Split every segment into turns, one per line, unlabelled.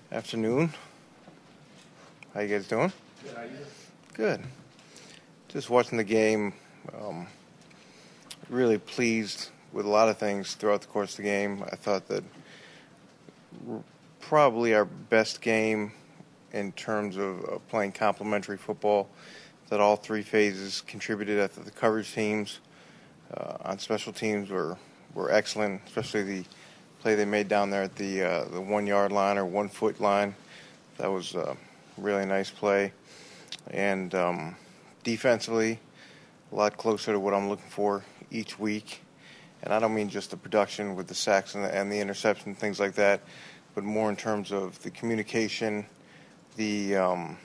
Afternoon. How you guys doing?
Good. How you doing?
Good. Just watching the game. Really pleased with a lot of things throughout the course of the game. I thought that probably our best game in terms of playing complementary football. That all three phases contributed. I thought the coverage teams on special teams were excellent, especially the play they made down there at the 1 yard line or 1 foot line. That was a really nice play. And defensively, a lot closer to what I'm looking for each week. And I don't mean just the production with the sacks and the interception, things like that, but more in terms of the communication, the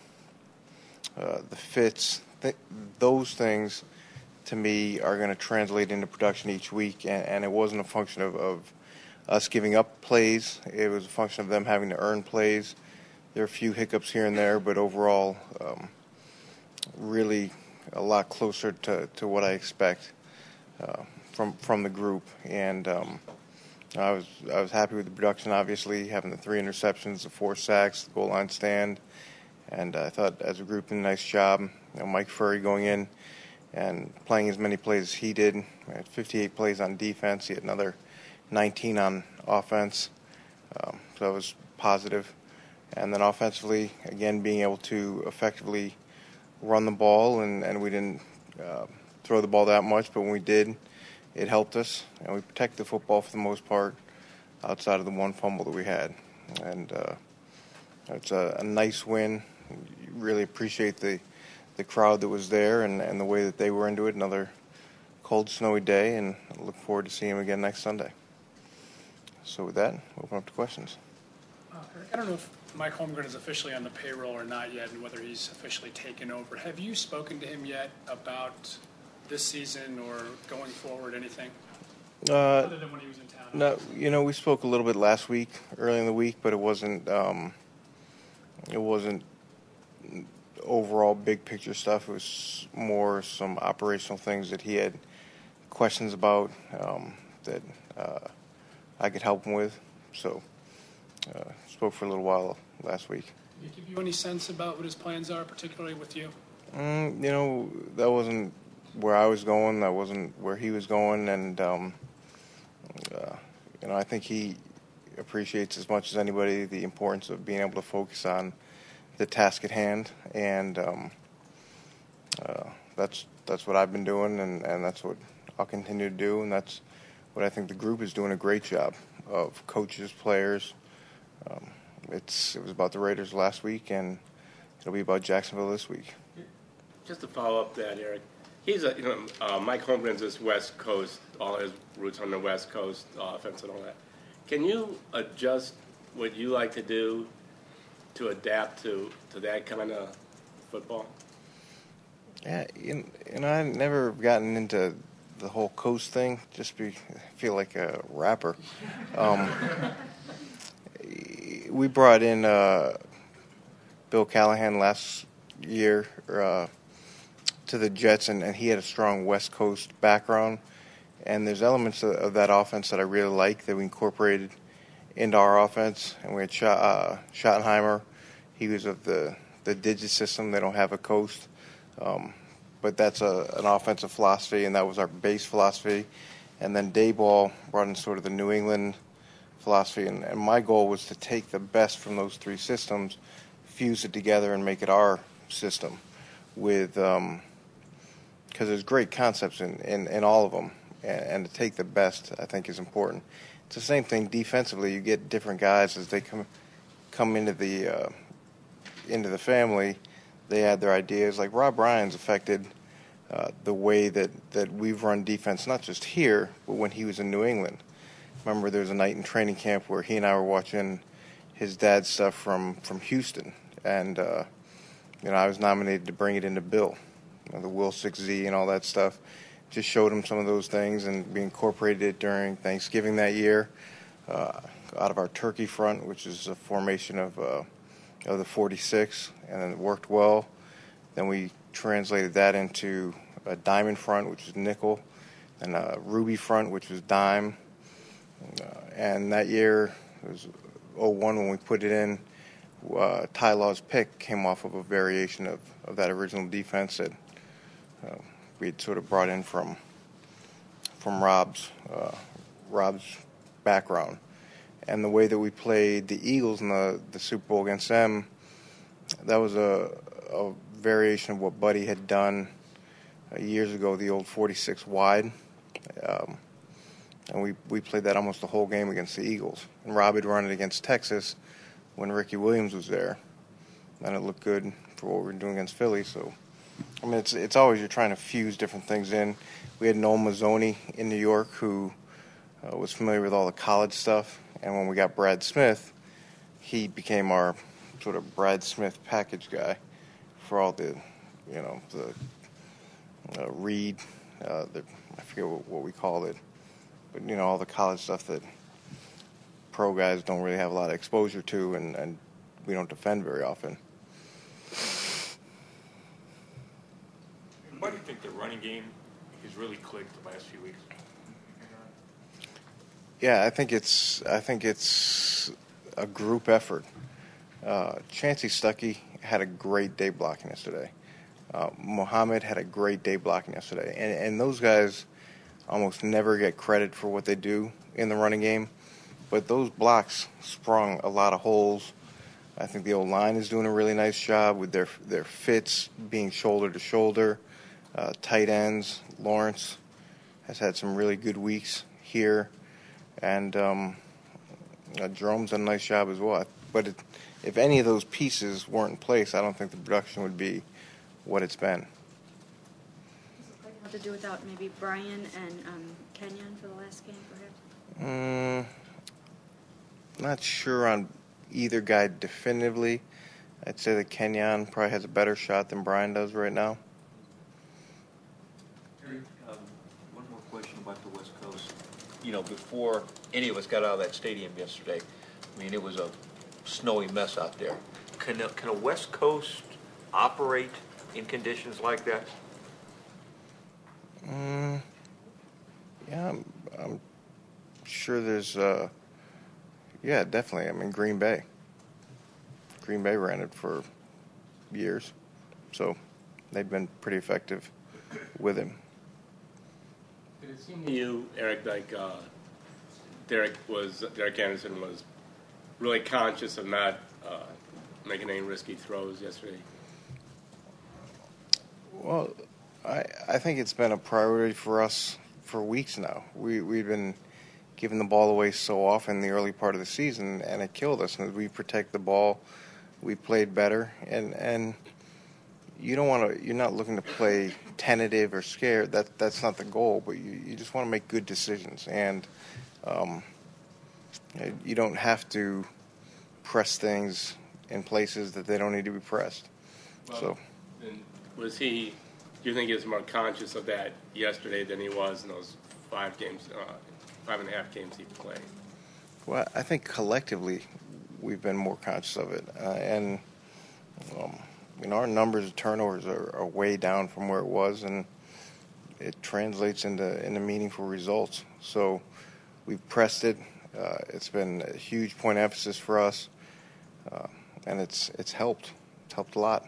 fits. Those things, to me, are going to translate into production each week. And it wasn't a function of us giving up plays. It was a function of them having to earn plays. There are a few hiccups here and there, but overall, really a lot closer to what I expect from the group. And I was happy with the production, obviously, having the 3 interceptions, the 4 sacks, the goal line stand. And I thought, as a group, did a nice job. Mike Furry going in and playing as many plays as he did. We had 58 plays on defense. He had another 19 on offense. So that was positive. And then offensively, again, being able to effectively run the ball, and we didn't throw the ball that much, but when we did, it helped us. And we protected the football for the most part outside of the one fumble that we had. And it's a nice win. Really appreciate the crowd that was there and the way that they were into it. Another cold, snowy day, and I look forward to seeing them again next Sunday. So with that, open up to questions.
I don't know if Mike Holmgren is officially on the payroll or not yet, and whether he's officially taken over. Have you spoken to him yet about this season or going forward, anything? Other than when he was in town?
No, we spoke a little bit last week, early in the week, but it wasn't overall big picture stuff. It was more some operational things that he had questions about that I could help him with. So spoke for a little while last week.
Did he give you any sense about what his plans are, particularly with you?
That wasn't where I was going. That wasn't where he was going. And, I think he appreciates as much as anybody the importance of being able to focus on the task at hand. And that's what I've been doing, and that's what I'll continue to do. And that's what I think the group is doing a great job of, coaches, players. It was about the Raiders last week, and it'll be about Jacksonville this week.
Just to follow up that, Eric, he's Mike Holmgren's this West Coast, all his roots on the West Coast offense and all that. Can you adjust what you like to do to adapt to that kind of football?
Yeah, I've never gotten into the whole coast thing. Feel like a rapper. We brought in Bill Callahan last year to the Jets, and he had a strong West Coast background. And there's elements of that offense that I really like that we incorporated into our offense. And we had Schottenheimer. He was of the digit system. They don't have a coast. But that's an offensive philosophy, and that was our base philosophy. And then Dayball brought in sort of the New England philosophy. And my goal was to take the best from those three systems, fuse it together, and make it our system. Because there's great concepts in all of them. And to take the best, I think, is important. It's the same thing defensively. You get different guys as they come into the family. They add their ideas. Like Rob Ryan's affected the way that we've run defense, not just here, but when he was in New England. Remember, there was a night in training camp where he and I were watching his dad's stuff from Houston, and I was nominated to bring it into Bill, the Will 6Z and all that stuff. Just showed him some of those things, and we incorporated it during Thanksgiving that year out of our turkey front, which is a formation of the 46, and then it worked well. Then we translated that into a diamond front, which is nickel, and a ruby front, which was dime. And that year, it was 01 when we put it in, Ty Law's pick came off of a variation of that original defense that we'd sort of brought in from Rob's background. And the way that we played the Eagles in the Super Bowl against them, that was a variation of what Buddy had done years ago, the old 46 wide. And we played that almost the whole game against the Eagles. And Rob had run it against Texas when Ricky Williams was there. And it looked good for what we were doing against Philly. So, I mean, it's always you're trying to fuse different things in. We had Noel Mazzoni in New York who was familiar with all the college stuff. And when we got Brad Smith, he became our sort of Brad Smith package guy for all the, read, I forget what we called it, but, all the college stuff that pro guys don't really have a lot of exposure to and we don't defend very often.
Why do you think the running game has really clicked the last few weeks?
Yeah, I think it's a group effort. Chancey Stuckey had a great day blocking yesterday. Muhammad had a great day blocking yesterday. And those guys almost never get credit for what they do in the running game. But those blocks sprung a lot of holes. I think the O-line is doing a really nice job with their fits being shoulder to shoulder. Tight ends, Lawrence has had some really good weeks here. And Jerome's done a nice job as well. But if any of those pieces weren't in place, I don't think the production would be what it's been.
Does it like have to do without maybe Brian and Kenyon for the last game, perhaps?
Not sure on either guy definitively. I'd say that Kenyon probably has a better shot than Brian does right now.
One more question about the West Coast. Before any of us got out of that stadium yesterday, I mean, it was a snowy mess out there. Can a West Coast operate in conditions like that?
Yeah, I'm sure there's, yeah, definitely. I mean, Green Bay ran it for years, so they've been pretty effective with him.
Did it seem to you, Eric, like Derek Anderson was really conscious of not making any risky throws yesterday?
Well, I think it's been a priority for us for weeks now. We've been giving the ball away so often in the early part of the season, and it killed us. And as we protect the ball, we played better. And you don't want to. You're not looking to play tentative or scared. That's not the goal. But you just want to make good decisions, and you don't have to press things in places that they don't need to be pressed.
Well,
so.
Do you think he was more conscious of that yesterday than he was in those 5.5 games he played?
Well, I think collectively we've been more conscious of it. And our numbers of turnovers are way down from where it was, and it translates into meaningful results. So we've pressed it. It's been a huge point of emphasis for us, and it's helped. It's helped a lot.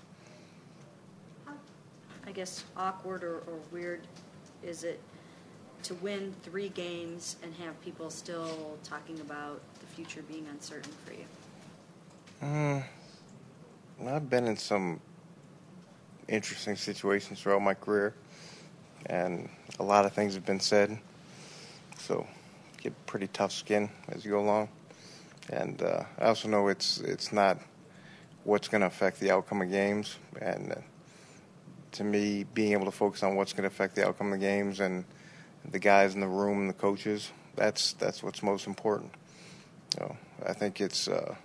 I guess awkward or weird is it to win 3 games and have people still talking about the future being uncertain for you?
I've been in some interesting situations throughout my career, and a lot of things have been said, so you get pretty tough skin as you go along. And I also know it's not what's going to affect the outcome of games, and to me, being able to focus on what's going to affect the outcome of the games and the guys in the room and the coaches, that's what's most important. I think it's, I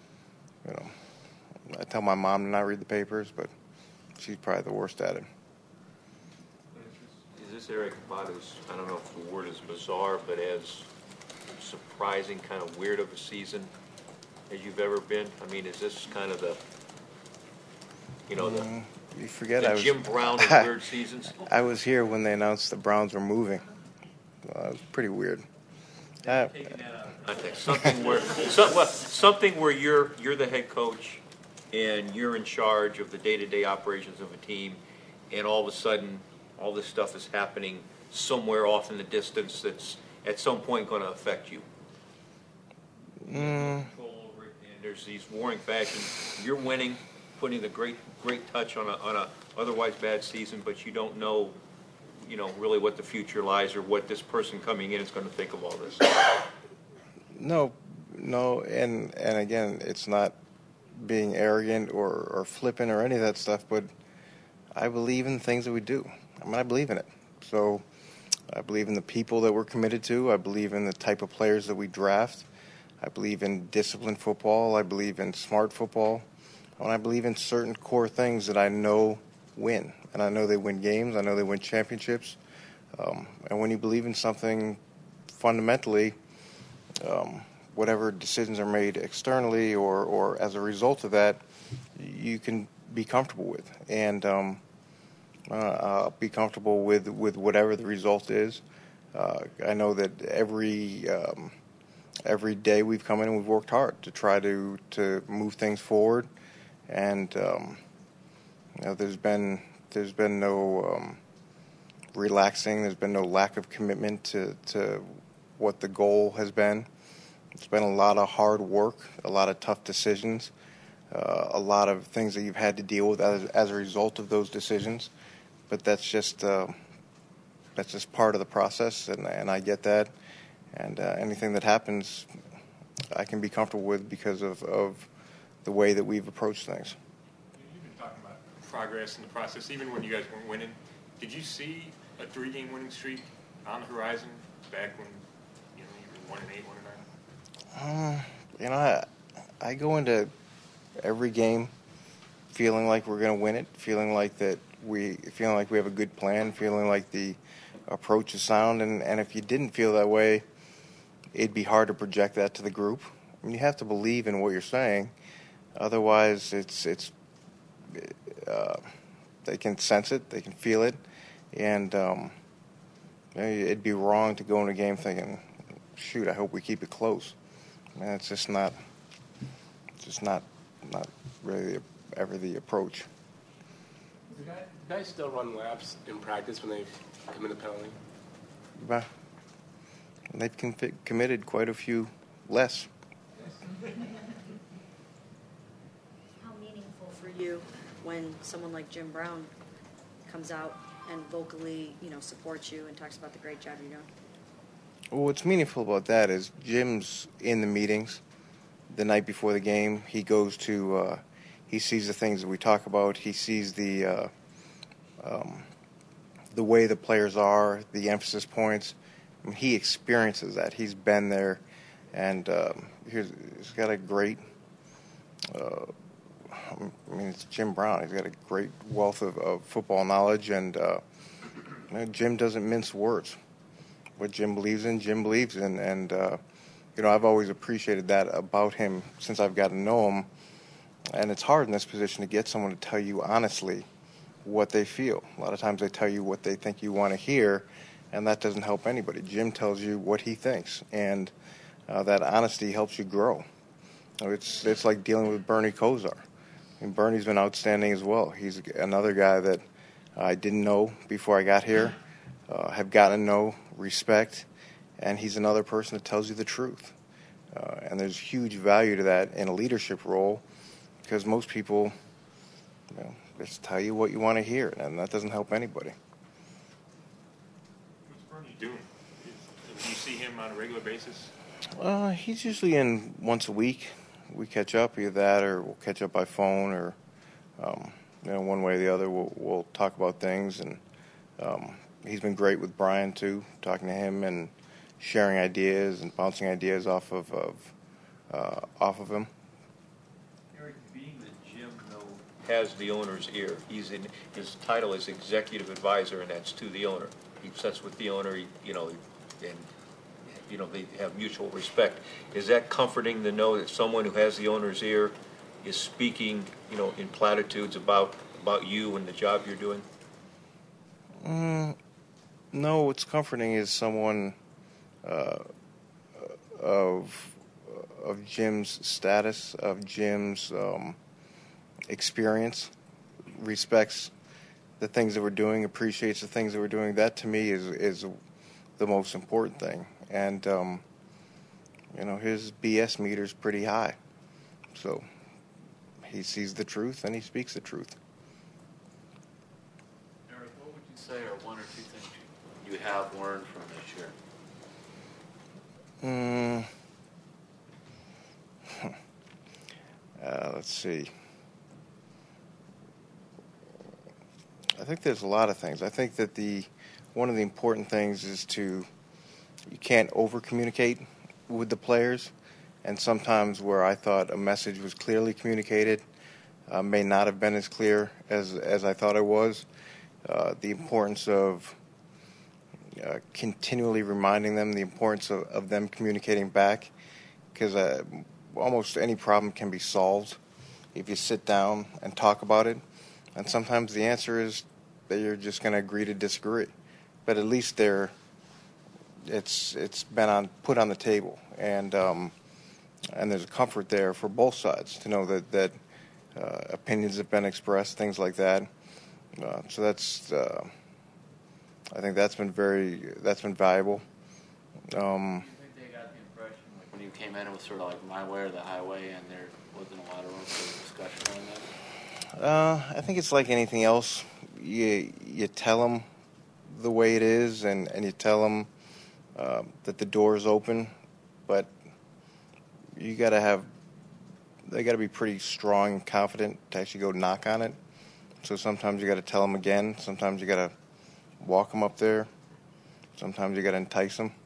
tell my mom to not read the papers, but she's probably the worst at it.
Is this, Eric, about as, I don't know if the word is bizarre, but as surprising, kind of weird of a season as you've ever been? I mean, is this kind of the
you forget
the
I was
Jim Brown of weird seasons?
I was here when they announced the Browns were moving. It was pretty weird.
Taking that out of context, something where you're the head coach and you're in charge of the day-to-day operations of a team, and all of a sudden, all this stuff is happening somewhere off in the distance that's at some point going to affect you. Control over it, and there's these warring factions. You're winning, putting the great touch on a otherwise bad season, but you don't know, really what the future lies or what this person coming in is going to think of all this.
No, and again, it's not being arrogant or flippant or any of that stuff, but I believe in the things that we do. I believe in it. So I believe in the people that we're committed to. I believe in the type of players that we draft. I believe in disciplined football. I believe in smart football. And I believe in certain core things that I know win. And I know they win games. I know they win championships. And when you believe in something fundamentally, whatever decisions are made externally or as a result of that, you can be comfortable with. And I'll be comfortable with whatever the result is. I know that every day we've come in and we've worked hard to try to move things forward. And there's been no relaxing. There's been no lack of commitment to what the goal has been. It's been a lot of hard work, a lot of tough decisions, a lot of things that you've had to deal with as a result of those decisions. But that's just part of the process, and I get that. And anything that happens, I can be comfortable with because of the way that we've approached things.
You've been talking about progress in the process, even when you guys weren't winning. Did you see a 3-game winning streak on the horizon back when you were 1-8, 1-9?
I go into every game feeling like we're going to win it, feeling like we have a good plan, feeling like the approach is sound, and if you didn't feel that way, it'd be hard to project that to the group. You have to believe in what you're saying, otherwise they can sense it, they can feel it, and it'd be wrong to go in a game thinking, shoot, I hope we keep it close. And it's just not really ever the approach.
Do guys still run laps in practice when they commit a penalty?
But they've committed quite a few less.
How meaningful for you when someone like Jim Brown comes out and vocally, supports you and talks about the great job you're doing?
Well, what's meaningful about that is Jim's in the meetings the night before the game. He goes to, he sees the things that we talk about. He sees the way the players are, the emphasis points. I mean, he experiences that. He's been there, and he's got a great. It's Jim Brown. He's got a great wealth of football knowledge, and Jim doesn't mince words. What Jim believes in, Jim believes in, and I've always appreciated that about him since I've gotten to know him. And it's hard in this position to get someone to tell you honestly what they feel. A lot of times they tell you what they think you want to hear, and that doesn't help anybody. Jim tells you what he thinks, and that honesty helps you grow. It's like dealing with Bernie Kosar. Bernie's been outstanding as well. He's another guy that I didn't know before I got here, have gotten to know, respect, and he's another person that tells you the truth. And there's huge value to that in a leadership role, because most people just tell you what you want to hear, and that doesn't help anybody.
What's Bernie doing? Do you see him on a regular basis?
He's usually in once a week. We catch up, either that or we'll catch up by phone, or one way or the other we'll talk about things. And he's been great with Brian too, talking to him and sharing ideas and bouncing ideas off of him.
Eric, being that Jim has the owner's ear, his title is executive advisor, and that's to the owner. He sits with the owner, they have mutual respect. Is that comforting to know that someone who has the owner's ear is speaking, in platitudes about you and the job you're doing?
No, what's comforting is someone of Jim's status, of Jim's experience, respects the things that we're doing, appreciates the things that we're doing. That to me is the most important thing. And his BS meter is pretty high, so he sees the truth and he speaks the truth.
Eric, what would you say are one or two things you have learned from this year?
Let's see. I think there's a lot of things. I think that one of the important things is you can't over-communicate with the players, and sometimes where I thought a message was clearly communicated may not have been as clear as I thought it was. The importance of continually reminding them, the importance of them communicating back, because almost any problem can be solved if you sit down and talk about it. And sometimes the answer is that you're just going to agree to disagree, but at least it's been put on the table, and there's a comfort there for both sides to know that opinions have been expressed, things like that. So that's I think that's been valuable.
Do you think they got the impression when you came in it was sort of like my way or the highway, and there wasn't a lot of room for discussion on that?
I think it's like anything else. You tell them the way it is, and you tell them that the door is open, but they got to be pretty strong and confident to actually go knock on it. So sometimes you got to tell them again. Sometimes you got to walk them up there. Sometimes you got to entice them.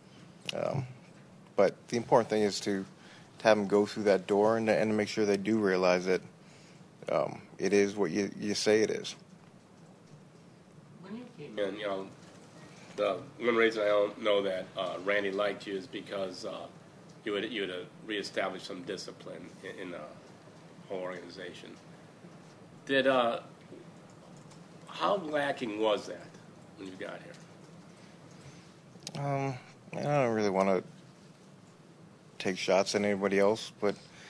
But the important thing is to have them go through that door and to make sure they do realize that it is what you say it is.
When you came in, the one reason I don't know that Randy liked you is because you would reestablish some discipline in the whole organization. How lacking was that when you got here?
I don't really want to take shots at anybody else, but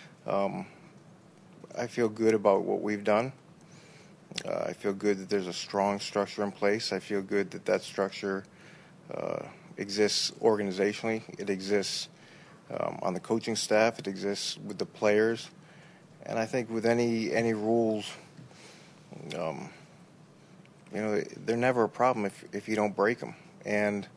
I feel good about what we've done. I feel good that there's a strong structure in place. I feel good that structure exists organizationally. It exists on the coaching staff. It exists with the players. And I think with any rules, they're never a problem if you don't break them. And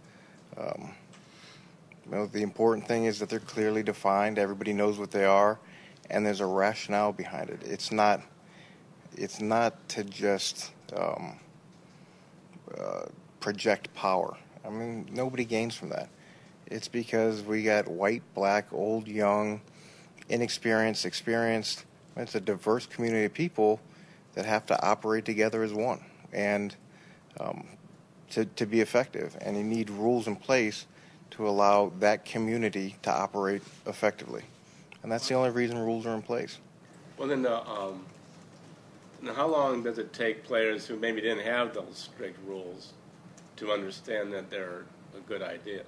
the important thing is that they're clearly defined. Everybody knows what they are, and there's a rationale behind it. It's not to just project power. I mean, nobody gains from that. It's because we got white, black, old, young, inexperienced, experienced. It's a diverse community of people that have to operate together as one, and to be effective. And you need rules in place to allow that community to operate effectively. And that's the only reason rules are in place.
Well, then, now how long does it take players who maybe didn't have those strict rules to understand that they're a good idea?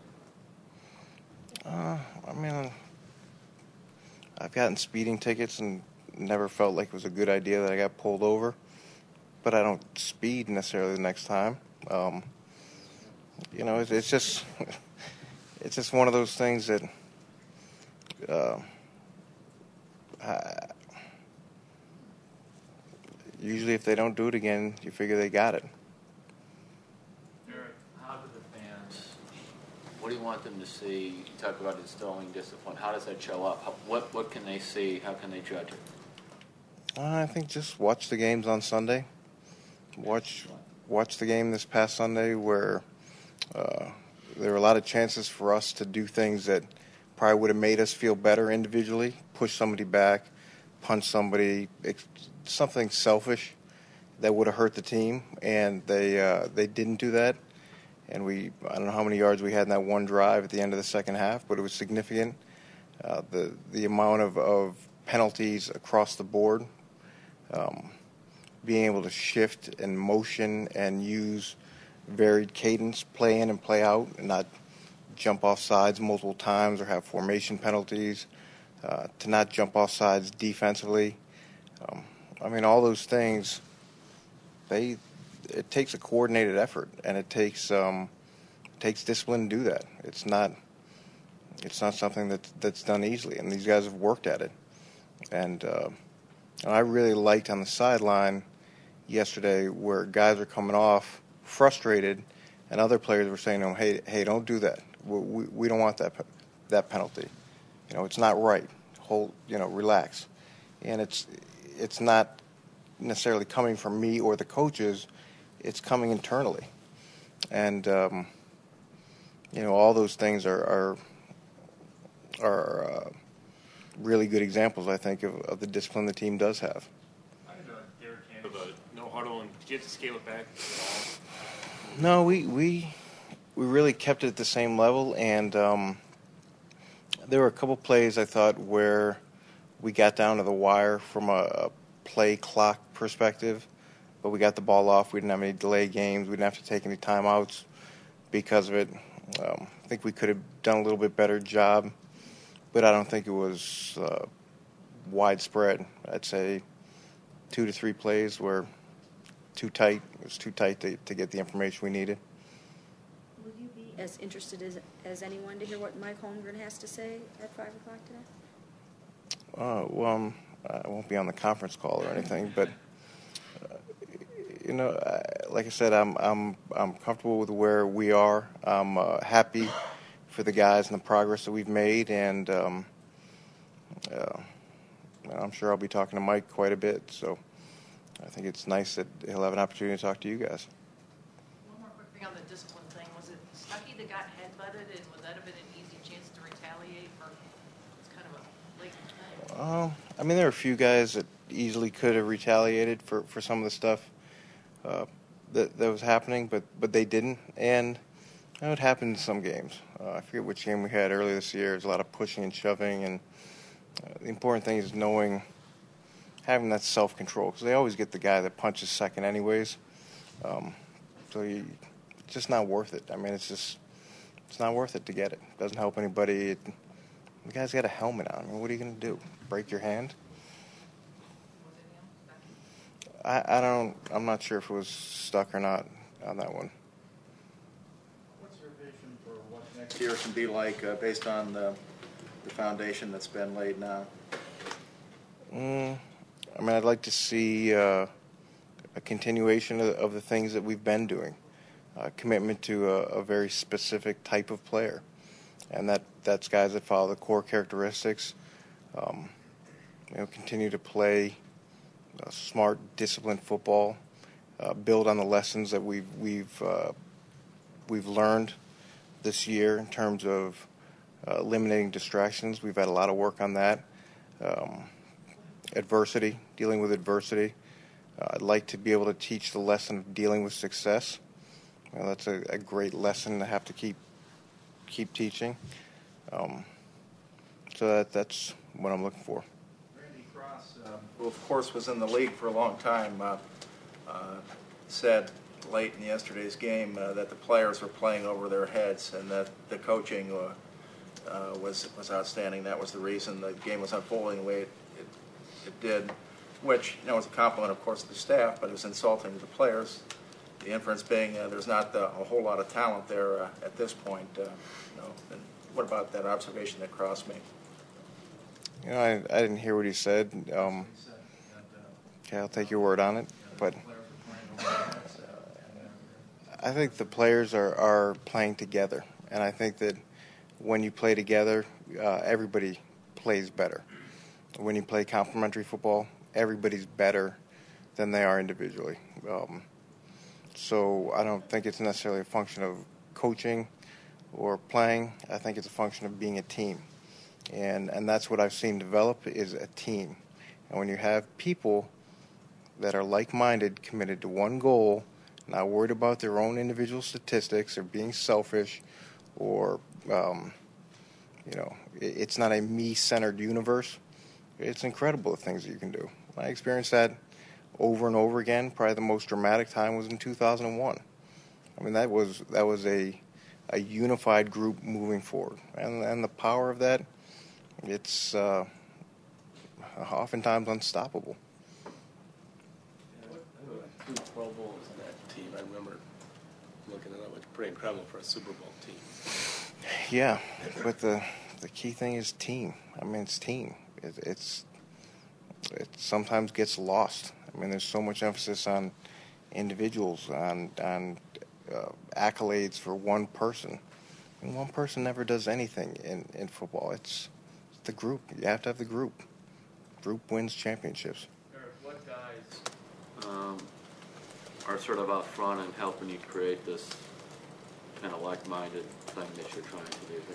I've gotten speeding tickets and never felt like it was a good idea that I got pulled over, but I don't speed necessarily the next time. It's just it's just one of those things that usually if they don't do it again, you figure they got it.
Eric, how do the fans, what do you want them to see? You talk about instilling discipline. How does that show up? What can they see? How can they judge it?
I think just watch the games on Sunday. Watch the game this past Sunday where there were a lot of chances for us to do things that probably would have made us feel better individually, push somebody back, punch somebody, something selfish that would have hurt the team, and they didn't do that. And I don't know how many yards we had in that one drive at the end of the second half, but it was significant. The amount of penalties across the board, being able to shift and motion and use varied cadence, play in and play out, and not jump off sides multiple times or have formation penalties, to not jump off sides defensively. All those things, it takes a coordinated effort, and it takes discipline to do that. It's not something that's done easily, and these guys have worked at it. And I really liked on the sideline yesterday where guys are coming off frustrated, and other players were saying to them, "Hey, don't do that. We don't want that penalty. It's not right. Relax." And it's not necessarily coming from me or the coaches. It's coming internally, and all those things are really good examples, I think, of the discipline the team does have.
I had Derek handle the no huddle, and did you have to scale it back at all?
No, we really kept it at the same level, and there were a couple plays I thought where we got down to the wire from a play clock perspective, but we got the ball off. We didn't have any delay games. We didn't have to take any timeouts because of it. I think we could have done a little bit better job, but I don't think it was widespread. I'd say 2 to 3 plays were too tight. It was too tight to get the information we needed.
Will you be as interested as anyone to hear what Mike Holmgren has to say at 5 o'clock today?
Well, I won't be on the conference call or anything, but like I said, I'm comfortable with where we are. I'm happy for the guys and the progress that we've made, and I'm sure I'll be talking to Mike quite a bit. So I think it's nice that he'll have an opportunity to talk to you guys.
One more quick thing on the discipline thing. Was it Stuckey that got headbutted, and would that have been an easy chance to retaliate for? It's kind of a blatant thing.
There were a few guys that easily could have retaliated for some of the stuff that was happening, but they didn't. And it happened in some games. I forget which game we had earlier this year. There's a lot of pushing and shoving, and the important thing is having that self-control, because they always get the guy that punches second anyways. It's just not worth it. It's not worth it to get it. It doesn't help anybody. The guy's got a helmet on. What are you going to do? Break your hand? I'm not sure if it was stuck or not on that one.
What's your vision for what next year can be like based on the foundation that's been laid now?
I'd like to see a continuation of the things that we've been doing, commitment to a very specific type of player, and that's guys that follow the core characteristics. Continue to play smart, disciplined football, build on the lessons that we've learned this year in terms of eliminating distractions. We've had a lot of work on that. Adversity, dealing with adversity. I'd like to be able to teach the lesson of dealing with success. That's a great lesson to have to keep teaching. So that's what I'm looking for.
Randy Cross, who of course was in the league for a long time, said late in yesterday's game that the players were playing over their heads and that the coaching was outstanding. That was the reason the game was unfolding the way it did, which was a compliment, of course, to the staff, but it was insulting to the players. The inference being there's not a whole lot of talent there at this point. And what about that observation that Cross made?
I didn't hear what he said. Okay, I'll take your word on it. But I think the players are playing together, and I think that when you play together, everybody plays better. When you play complementary football, everybody's better than they are individually. So I don't think it's necessarily a function of coaching or playing. I think it's a function of being a team. And that's what I've seen develop is a team. And when you have people that are like-minded, committed to one goal, not worried about their own individual statistics or being selfish or, it's not a me-centered universe. It's incredible the things that you can do. I experienced that over and over again. Probably the most dramatic time was in 2001. That was a a unified group moving forward. And the power of that, it's oftentimes unstoppable.
Two Pro Bowls on that team. I remember looking it up. It's pretty incredible for a Super Bowl team.
Yeah, but the key thing is team. I mean, it's team. It sometimes gets lost. I mean, there's so much emphasis on individuals, on accolades for one person. And one person never does anything in football. It's the group. You have to have the group. Group wins championships.
Eric, what guys are sort of out front and helping you create this kind of like-minded thing that you're trying to do here?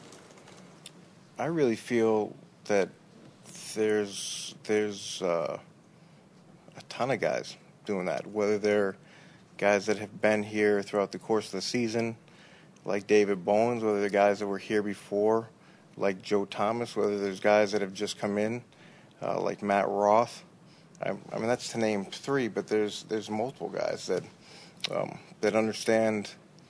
I really feel that there's a ton of guys doing that, whether they're guys that have been here throughout the course of the season, like David Bowens, whether they're guys that were here before, like Joe Thomas, whether there's guys that have just come in, like Matt Roth. I mean, that's to name three, but there's multiple guys that understand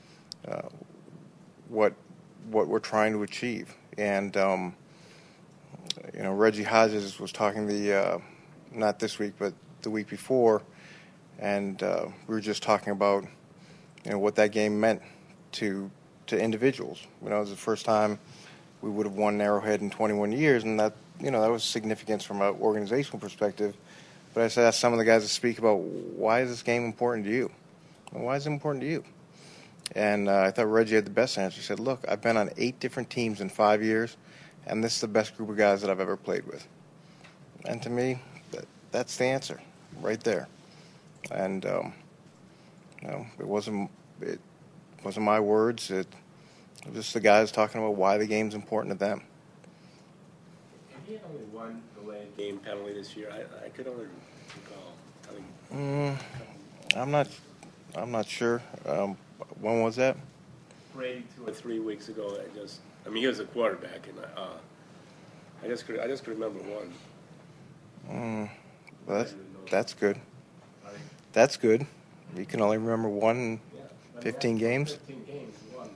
what we're trying to achieve. And Reggie Hodges was talking not this week, but the week before, and we were just talking about what that game meant to individuals. It was the first time we would have won Arrowhead in 21 years, and that was significance from an organizational perspective. But I said, ask some of the guys to speak about, why is this game important to you? Why is it important to you? And I thought Reggie had the best answer. He said, look, I've been on 8 different teams in 5 years, and this is the best group of guys that I've ever played with. And to me, that's the answer right there. And it wasn't my words. It was just the guys talking about why the game's important to them.
And he had only one delayed game penalty this year. I could only recall.
I'm not sure. When was that?
Brady 2 or 3 weeks ago. He was a quarterback, and I just could remember one.
Well, that's good. That's good. You can only remember one in 15 games.
15 games, one.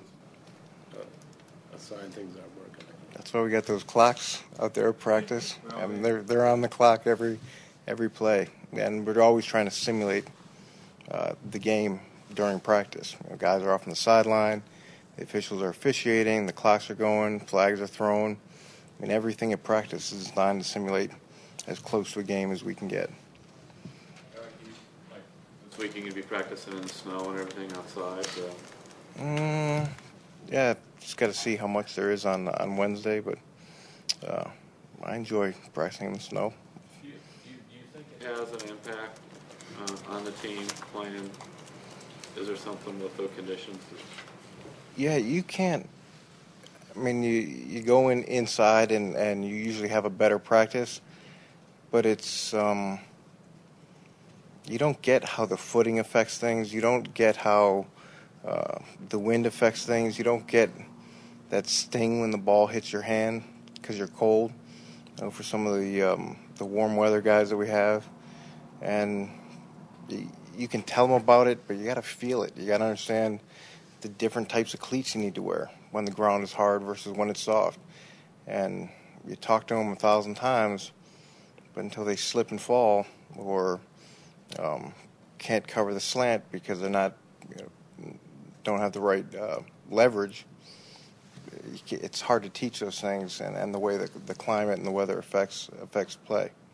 A sign things aren't working.
That's why we got those clocks out there at practice. I mean, they're on the clock every play, and we're always trying to simulate the game during practice. Guys are off on the sideline, the officials are officiating, the clocks are going, flags are thrown. I mean, everything at practice is designed to simulate as close to a game as we can get.
This week you can be practicing in the snow and everything outside.
Yeah, just got to see how much there is on Wednesday, but I enjoy practicing in the snow.
Do you think it has an impact on the team playing? Is there something with the conditions?
Yeah, you can't. I mean, you go inside and you usually have a better practice, but it's you don't get how the footing affects things. You don't get how the wind affects things. You don't get that sting when the ball hits your hand because you're cold. For some of the warm weather guys that we have, and you can tell them about it, but you got to feel it. You got to understand the different types of cleats you need to wear when the ground is hard versus when it's soft. And you talk to them 1,000 times, but until they slip and fall or can't cover the slant because they're not, don't have the right leverage, it's hard to teach those things and the way that the climate and the weather affects play.